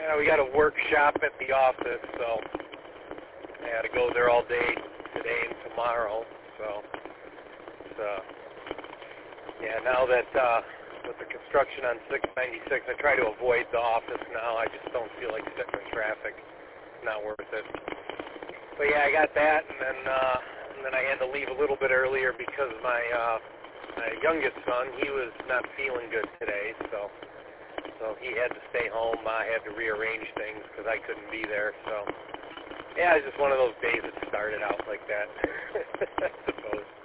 Yeah, we got a workshop at the office, so I had to go there all day today and tomorrow. So, yeah, now that with the construction on 696, I try to avoid the office now. I just don't feel like sitting in traffic. It's not worth it. But yeah, I got that, and then I had to leave a little bit earlier because my youngest son, he was not feeling good today, so he had to stay home. I had to rearrange things because I couldn't be there. So yeah, it's just one of those days that started out like that, I suppose.